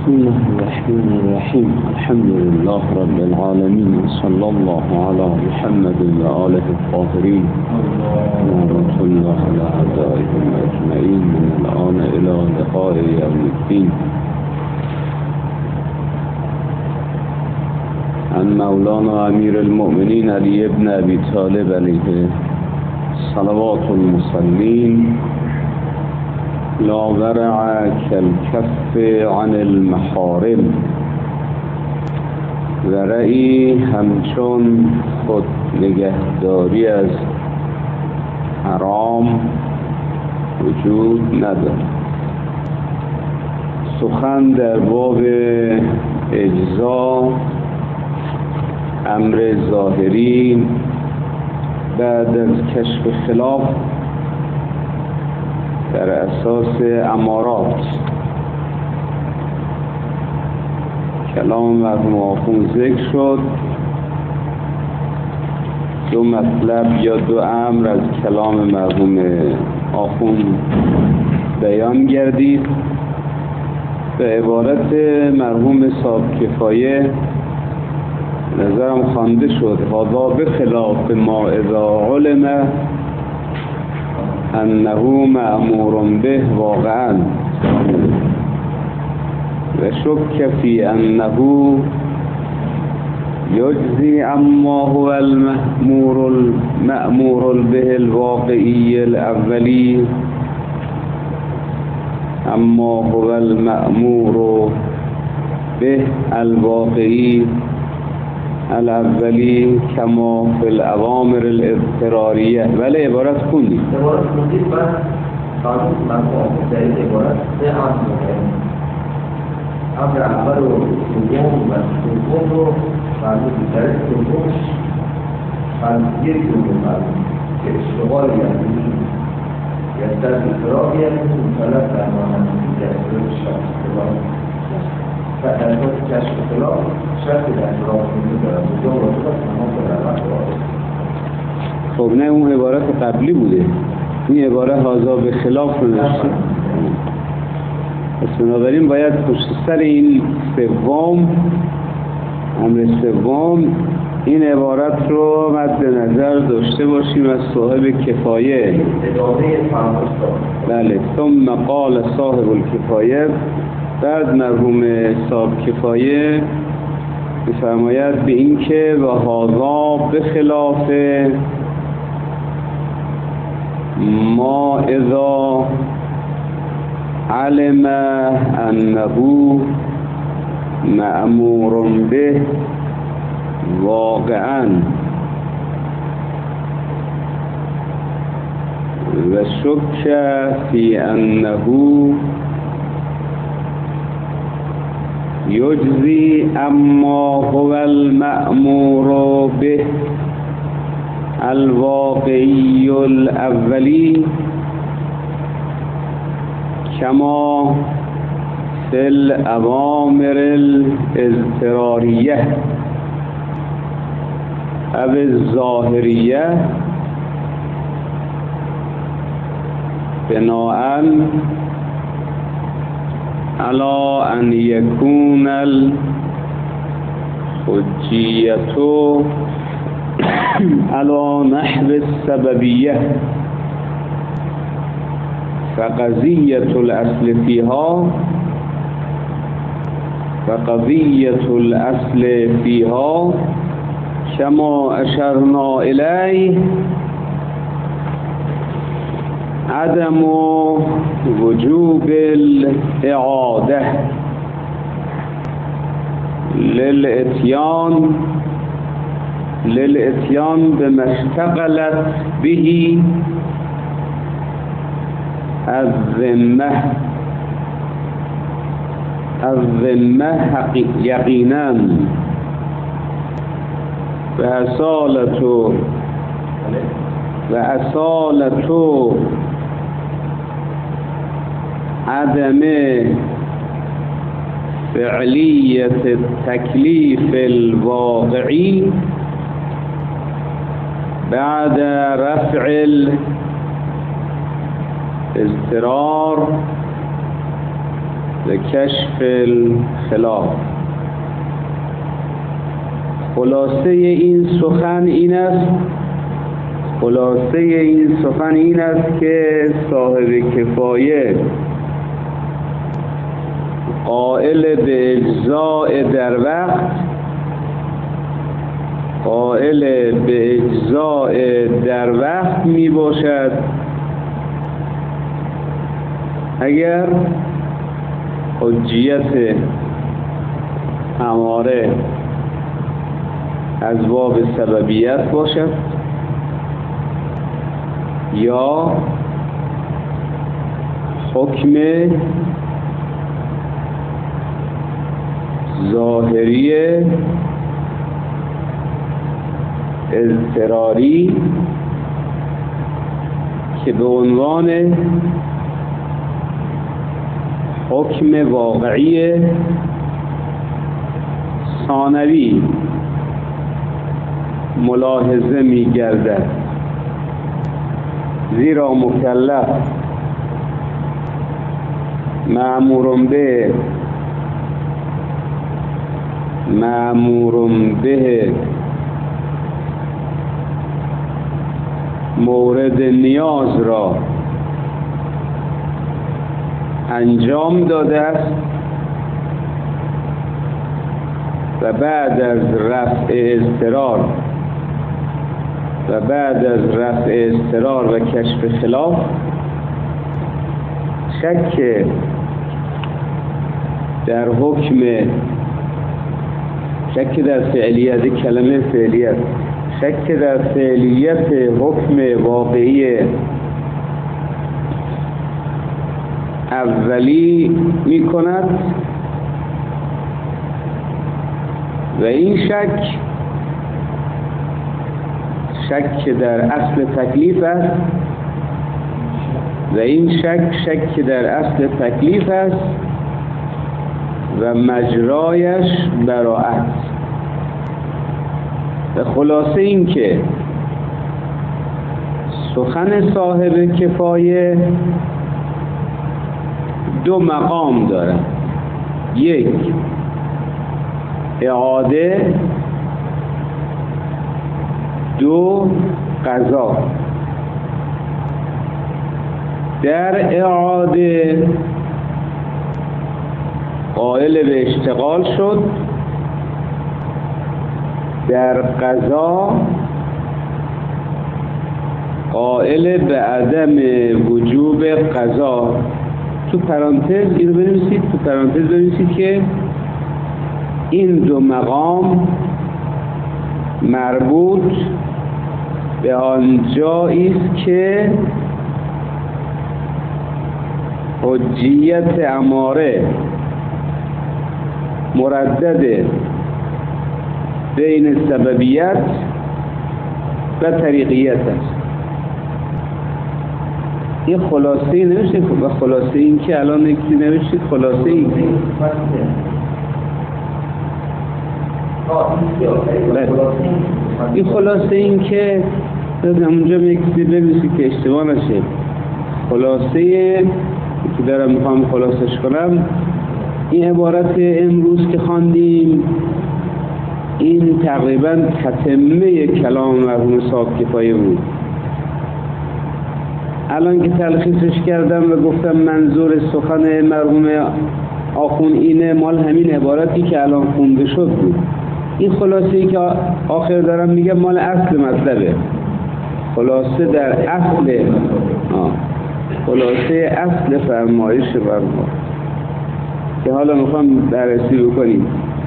بسم الله الرحمن الرحيم الحمد لله رب العالمين صلى الله على محمد وآله الطاهرين ورحمة الله على أعدائهم أجمعين من الآن إلى لقاء يوم الدين. عن مولانا أمير المؤمنين علي بن أبي طالب عليه صلوات المصلين: لا ورع كالكف عن المحارم. ورعی همچون خود نگهداری از حرام وجود ندارد. سخن در باب اجزا امر ظاهری بعد از کشف خلاف در اساس امارات. کلام مرحوم آخوند ذکر شد. دو مطلب یا دو امر از کلام مرحوم آخوند بیان گردید. به عبارت مرحوم صاحب کفایه نظرم خوانده شد: هذا بخلاف ما اذا علم انه مأمور به واقعا و شک فی انه یجزی اما هو المأمور به الواقعی الاولی اما هو المأمور به الواقعی الاولی کما فی الاوامر الاضطراریه. ولی عبارت خوندید بعد قانون مفهوم در این عبارت سه امر مهم: امر اول و دوم و سوم رو مربوط به درک دوم فرضیه دوم مربوط که اشتغال یعنی یا در اضطراب یعنی مطلق در مانند دستور شخص خلاف و در اساس کشف خلاف شخص در خلاف می‌دارد و دوم را تمام در خب نه اون عبارت قبلی بوده. این عبارت هازا به خلاف رو نشد. پس بنابراین باید پشت سر این سوم، امر سوم، این عبارت رو مد نظر داشته باشیم از صاحب کفایه. بله. ثم قال صاحب الکفایه، بعد مرحوم صاحب کفایه می‌فرماید به این که و هازا به خلاف ما اذا علم انه مأمور به واقعا و شک فی انه یجزی اما هو المأمور به الواقعی الاولی کما فی الاوامر الاضطراریه او الظاهریه بناءً علی ان یکون الحجیة على نحو السببیه فقضیة الاصل فیها کما اشرنا الیه عدم وجوب الاعاده للاتیان بما اشتغلت به الذمه یقینا و اصالت عدم فعلیت التکلیف الواقعی بعد رفع الاضطرار و کشف الخلاف. خلاصه این سخن این است که صاحب کفایه قائل به اجزاء در وقت می باشد اگر حجیت اماره از باب سببیت باشد یا حکم ظاهری اضطراری که به عنوان حکم واقعی ثانوی ملاحظه می گردد، زیرا مکلف مأمور به مورد نیاز را انجام داده است و بعد از رفع اضطرار و کشف خلاف شک در فعلیت کلمه فعلیت، شک در فعلیت حکم واقعی اولی می کند و این شک در اصل تکلیف است و مجرایش براءت. و خلاصه این که سخن صاحب کفایه دو مقام دارد، یک اعاده، دو قضا. در اعاده قائل به اشتغال شد، در قضا قائل به عدم وجوب قضا. تو پرانتز اینو بنویسید که این دو مقام مربوط به آن جایی است که حجیت اماره مردد بین سببیت و طریقیت است. این خلاصه نمیشه و خلاصه این که الان نکتی نمیشه خلاصه این این خلاصه این که اونجا نکتی بنویسی که اشتباه نشه. خلاصه که دارم میخوام خلاصش کنم این عبارت امروز که خواندیم این تقریبا تتمه کلام مرحوم صاحب کفایه بود. الان که تلخیصش کردم و گفتم منظور سخن مرحوم آخون اینه، مال همین عبارتی که الان خونده شد بود. این خلاصه‌ای که آخر دارم میگم مال اصل مطلبه، خلاصه در خلاصه اصل فرمایش مرحوم که حالا میخوام بررسی بکنیم.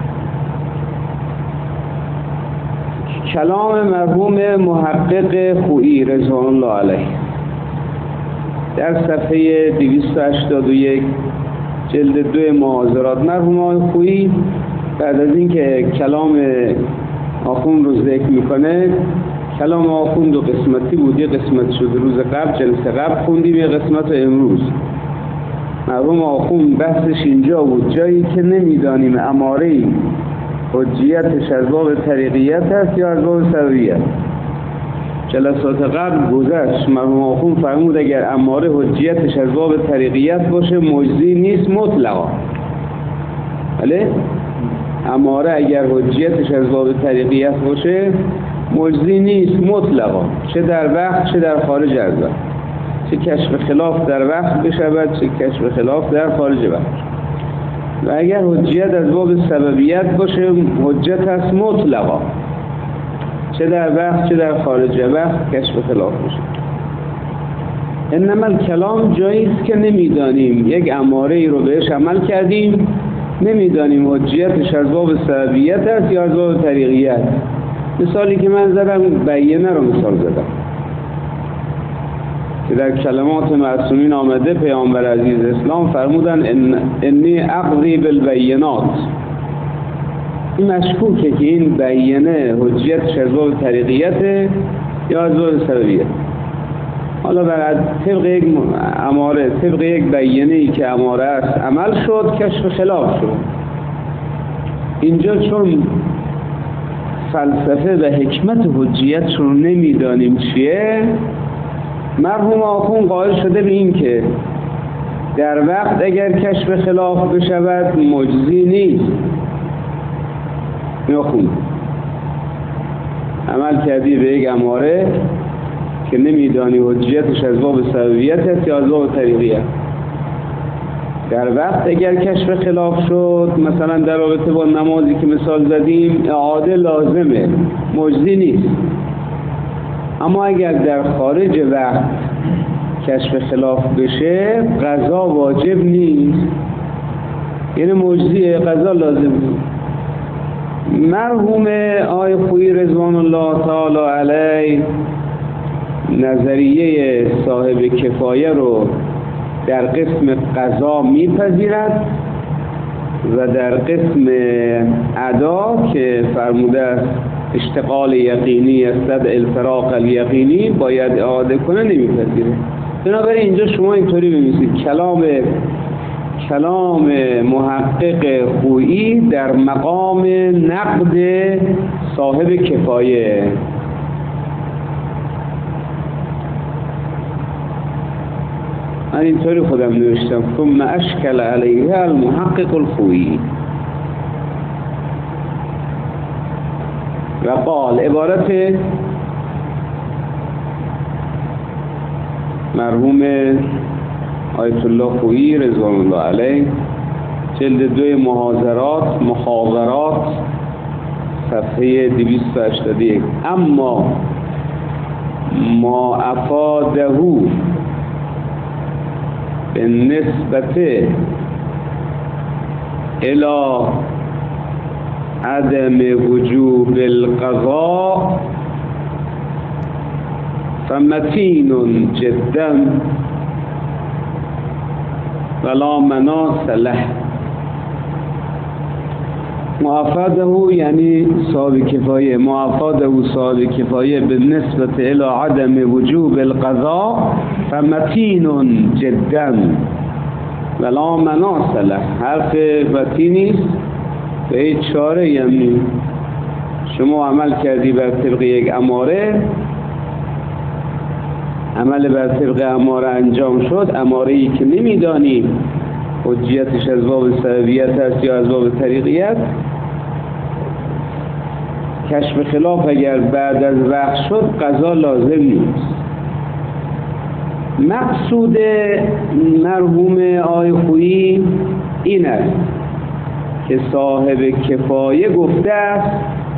کلام مرحوم محقق خویی رضوان الله علیه در صفحه 281 جلد 2 معاذرات. مرحوم خویی بعد از اینکه کلام آخوند رو ذکر میکنه، کلام آخوند دو قسمتی بود، یه قسمت شد روز قبل جلسه قبل خوندیم، یه قسمت امروز. مرحوم آخوند بحثش اینجا بود، جایی که نمیدانیم اماره حجیتش از باب طریقیت هست یا از باب سببیت. جلسات قبل گذشت، مرحوم آخوند فرمود اگر اماره حجیتش از باب طریقیت باشه مجزی نیست مطلقا. بله؟ اماره اگر حجیتش از باب طریقیت باشه مجزی نیست مطلقا، چه در وقت چه در خارج از وقت، چه کشف خلاف در وقت بشود چه کشف خلاف در خارج وقت. و اگر حجیت از باب سببیت باشه حجت هست مطلقا، چه در وقت چه در خارج وقت کشف خلاف باشه. انما الکلام جایی است که نمیدانیم یک اماره ای رو بهش عمل کردیم، نمیدانیم حجیتش از باب سببیت است یا از باب طریقیت. مثالی که من زدم بیینه رو مثال زدم که در کلمات معصومین آمده، پیامبر عزیز اسلام فرمودن انی اقضی بالبینات. این مشکوکه که این بیینه حجیتش از باب طریقیت یا از باب سببیت. حالا بر طبق یک اماره، طبق یک بیینه‌ای که اماره است عمل شد، کشف خلاف شد. اینجا چون فلسفه و حکمت حجیت رو نمیدانیم چیه، مرحوم آخوند قائل شده به این که در وقت اگر کشف خلاف بشود مجزی نیست. آخوند عمل کردی به یک اماره که نمیدانی حجیتش از باب سببیت است یا از باب طریقیت. در وقت اگر کشف خلاف شد، مثلا در رابطه با نمازی که مثال زدیم اعاده لازمه، مجزی نیست. اما اگر در خارج وقت کشف خلاف بشه قضا واجب نیست، یعنی مجزیه، قضا لازم نیست. مرحوم آقای خویی رضوان الله تعالی علیه نظریه صاحب کفایه رو در قسم قضا میپذیرد و در قسم ادا که فرموده است اشتغال یقینی است الفراق الیقینی باید اعاده کنه نمیپذیره. بنابراین اینجا شما اینطوری بنویسید کلام محقق خویی در مقام نقد صاحب کفایه. من اینطوری خودم نوشتم ثم اشکل علیه المحقق الخویی و قال، عبارت مرحوم آیت الله خویی رضوان الله علیه جلد 2 محاضرات صفحه 281. اما ما افاده بالنسبة الى عدم وجوب القضاء فمتين جدا ولا مناص له. معافاده یعنی صاحب کفایه، معافاده صاحب کفایه بالنسبة الى عدم وجوب القضاء فمتین جدا ولا مناص له. حرف متینی است و هیچ چاره هم نیست. شما عمل کردی بر طبق یک اماره، عمل بر طبق اماره انجام شد، اماره ای که نمیدانی حجیتش از باب سببیت است یا از باب طریقیت، کشف خلاف اگر بعد از وقت شد قضا لازم نیست. مقصود مرحوم آقای خویی این است که صاحب کفایه گفته است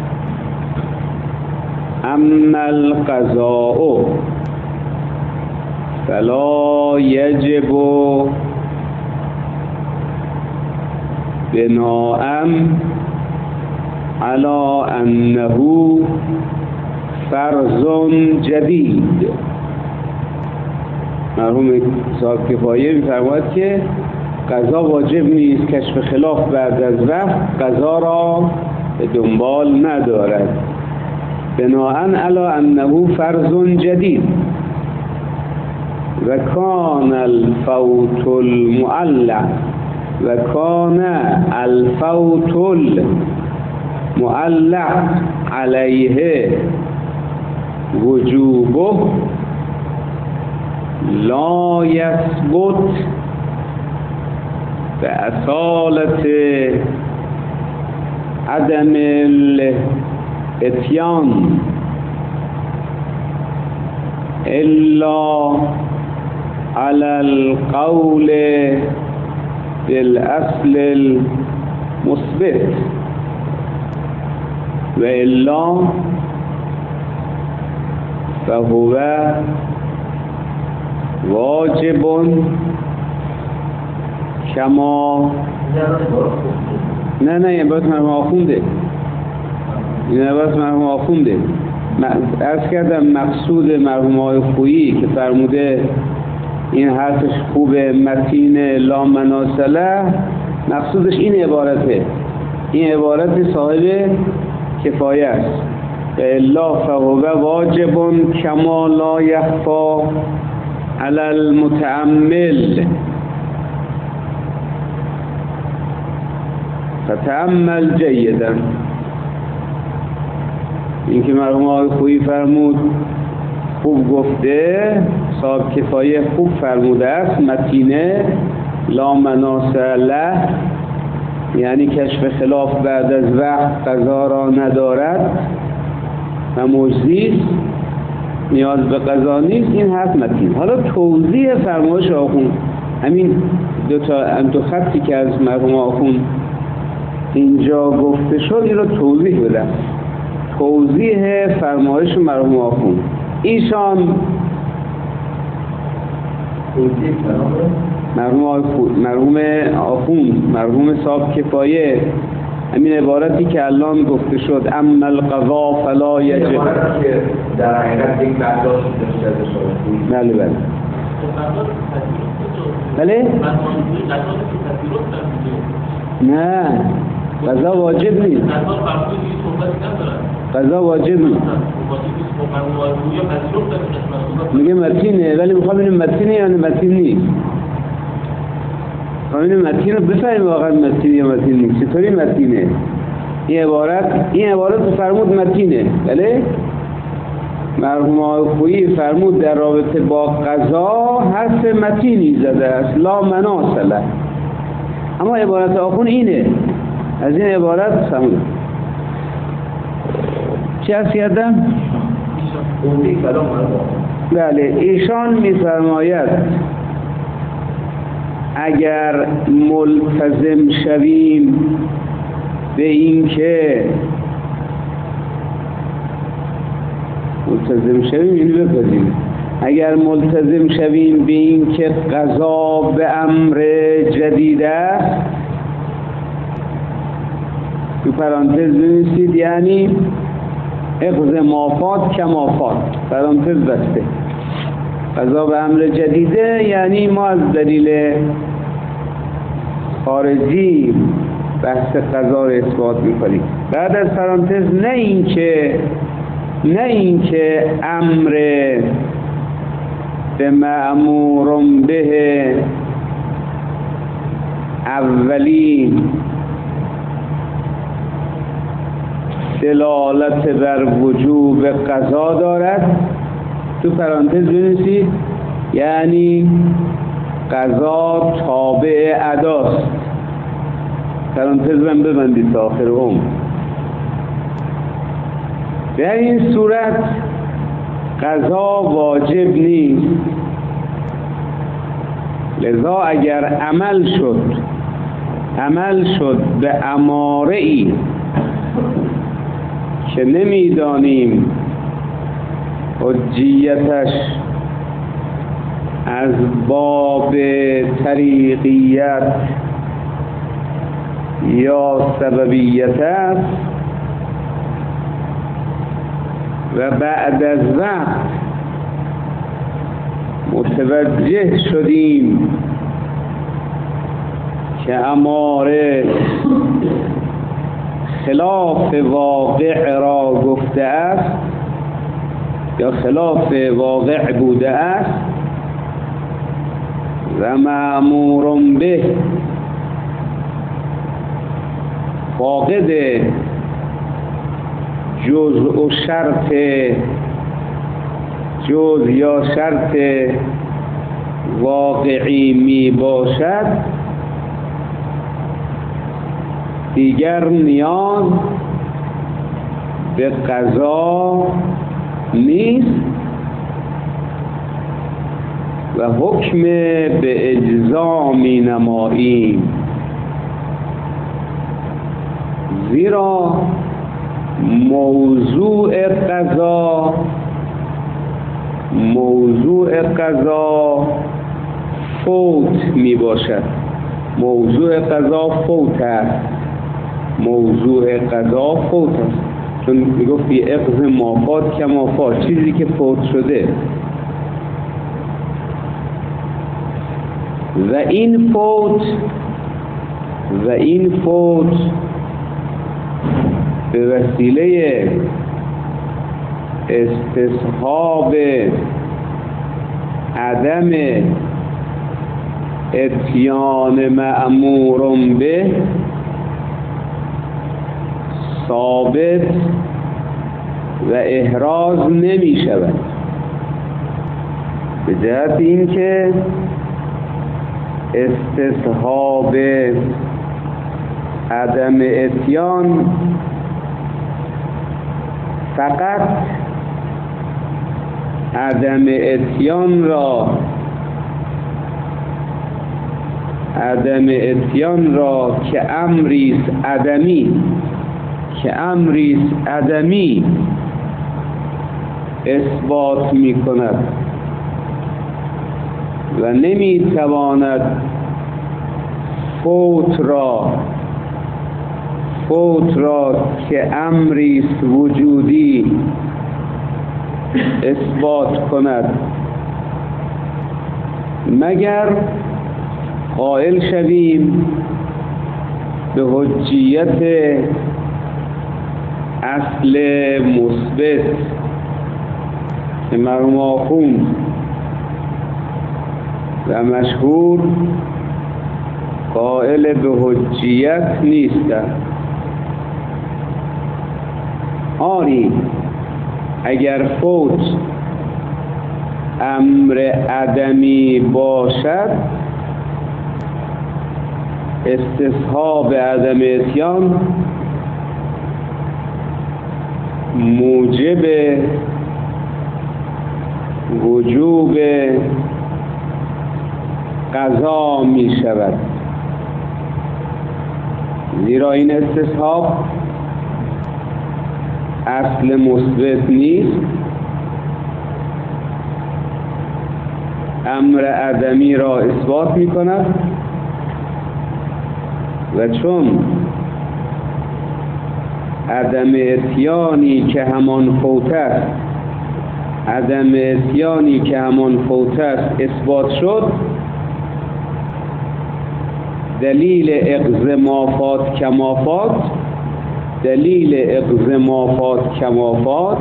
اما القضاء فلا یجب بناء على انه فرض جدید. مرحوم صاحب کفایه می‌فرماید که قضا واجب نیست، کشف خلاف بعد از وقت قضا را به دنبال ندارد. بناء علی انه فرض جدید و کان الفوت المعلق علیه وجوبه لا یثبت به اصالت عدم الاتیان الا على القول بالاصل المثبت و الا فهو واجب کما نه این باید مرحوم آخونده عرض کردم مقصود مرحوم آقای خویی که فرموده این حرفش خوبه متین لا مناسله، مقصودش این عبارته، این عبارت صاحب کفایه است. الا فهو واجب کما لا یخفا علی المتأمل فتأمل جیدا. این که مرحوم آقای خویی فرمود خوب گفته، صاحب کفایه خوب فرموده است، متینه لا مناسله یعنی کشف خلاف بعد از وقت قضا را ندارد و مجزی نیاز به قضا نیست، این حرف متین. حالا توضیح فرمایش آخوند، همین دو خطی که از مرحوم آخوند اینجا گفته شد این رو توضیح بدم. توضیح فرمایش مرحوم آخوند، ایشان مرحوم صاحب کفایه همین عبارتی که الان گفته شد اما القضا فلا یجب، در حقیقت یک برداشت داشته بله نه قضا واجب نیست، قضا واجب نیست، میگه متینه ولی میخوام ببینیم متینه یا متین نیست، میخوام متین رو بفهمیم واقعا متین یا متین نیست. چطوری متینه؟ این عبارت فرمود متینه، بله مرحوم آقای خویی فرمود در رابطه با قضا حرف متینی زده است لا مناسله، اما عبارت آخون اینه، از این عبارت فرمود چی هست یادم؟ بله ایشان می‌فرماید اگر ملتزم شویم به این که اگر ملتزم شویم به این که قضا به امر جدید است، تو پرانتز بنویسید یعنی اخذ مافات کمافات، پرانتز بسته، قضا به امر جدیده یعنی ما از دلیل خارجی بحث قضا رو اثبات میکنیم. بعد از پرانتز نه اینکه امر به مأمور به اولی دلالت بر وجوب قضا دارد، تو پرانتز بنویسید یعنی قضا تابع اداست، پرانتز هم ببندید تا آخر عمر. در این صورت قضا واجب نیست، لذا اگر عمل شد به اماره ای که نمیدانیم حجیتش از باب طریقیت یا سببیت است و بعد از وقت متوجه شدیم که اماره خلاف واقع را گفته است یا خلاف واقع بوده است و مأمور به فاقد جزء و شرط جز یا شرط واقعی می باشد، دیگر نیاز به قضا نیست و حکم به اجزا می نماییم، زیرا موضوع قضا فوت می باشد. موضوع قضا فوت است. چون میگفت بی اقض مافات کمافات، چیزی که فوت شده. و این فوت به وسیله استصحاب عدم اتیان مأمور به ثابت و احراز نمی شود، به جهت اینکه استصحاب عدم اتیان فقط عدم اتیان را که امریست عدمی اثبات می کند و نمی تواند فوت را که امریست وجودی اثبات کند، مگر قائل شویم به حجیت اصل مثبت که مرحوم آخوند و مشهور قائل به حجیت نیستند. آری اگر فوت امر عدمی باشد، استصحاب عدم اتیان موجب وجوب قضا می شود، زیرا این استصحاب اصل مثبت نیست، امر عدمی را اثبات می کند و چون عدم اتیانی که همان فوت است اثبات شد، دلیل اقض مافات کمافات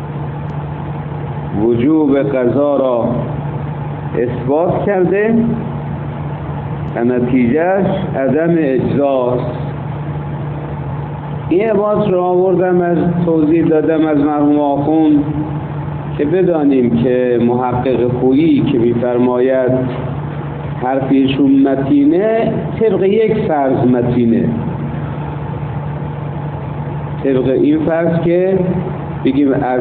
وجوب قضا را اثبات کرده و نتیجهش عدم اجزاست. این عبارت را آوردم توضیح دادم از مرحوم آخوند که بدانیم که محقق خویی که می‌فرماید حرفیشون متینه، طبق یک فرض متینه، طبق این فرض که بگیم از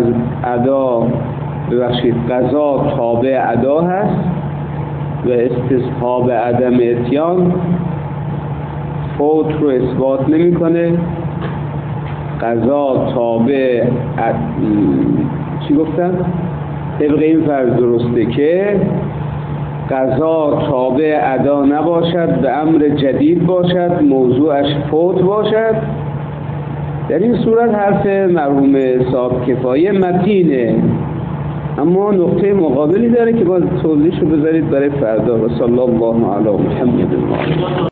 قضا تابع ادا هست و استصحاب عدم اتیان فوت رو اثبات نمی‌کنه، قضا تابع چی گفتن؟ طبق این فرض درسته که قضا تابع ادا نباشد، به امر جدید باشد، موضوعش فوت باشد. در این صورت حرف مرحوم صاحب کفایه متینه، اما نقطه مقابلی داره که باز توضیحشو بذارید برای فردا. و صلی الله علی محمد.